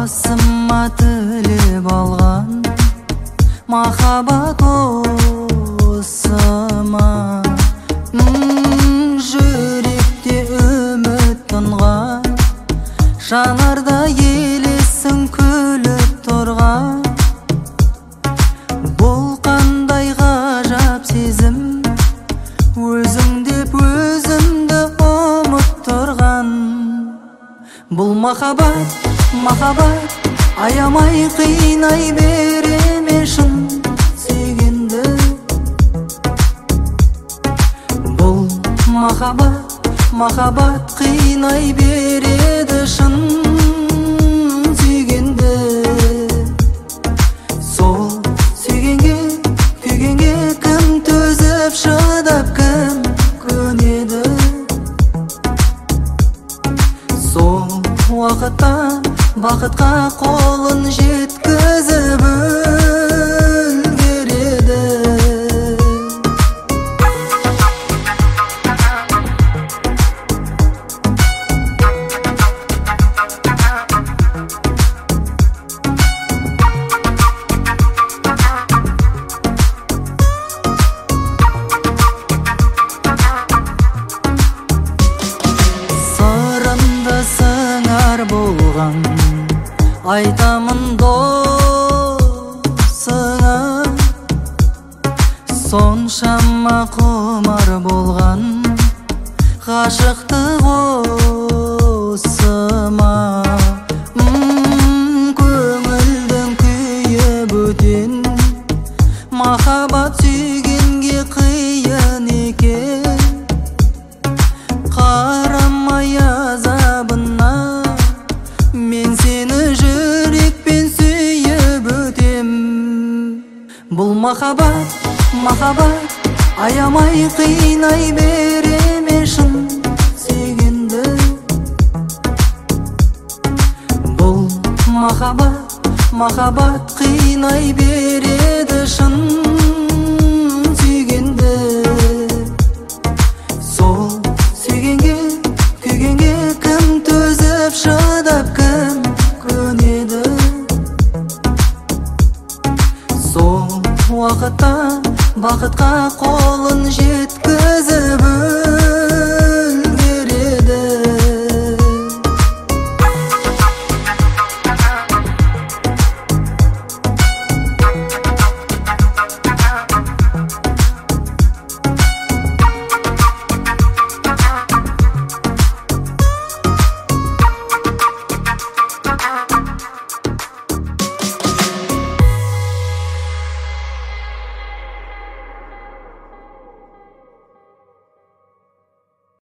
басыма тілеп алған махаббат осы ма? Жүректе үміт тұнған, жанарда елесің күліп тұрған. Бұл қандай ғажап сезім, өзің деп өзімді ұмыттырған. Бұл махаббат, махаббат, аямай қинай береме шын сүйгенді. Бұл махаббат, махаббат қинай береді шын сүйгенді. Сол сүйгенге, күйгенге кім төзіп шыдап кім көнеді? Сол уақытта бақытқа қолын жеткізіп үлгереді. Сырымды сыңар болған айтамын досыңа, соншама құмар болған ғашықтық осы ма? Көңілдің күйі бөтен, махаббат сүйгенге қиын екен. Қарамай азабына, мен сені жүрекпен сүйіп өтем. Бұл махаббат, махаббат, аямай қинай береме шын сүйгенді. Бұл махаббат, махаббат қинай береді шын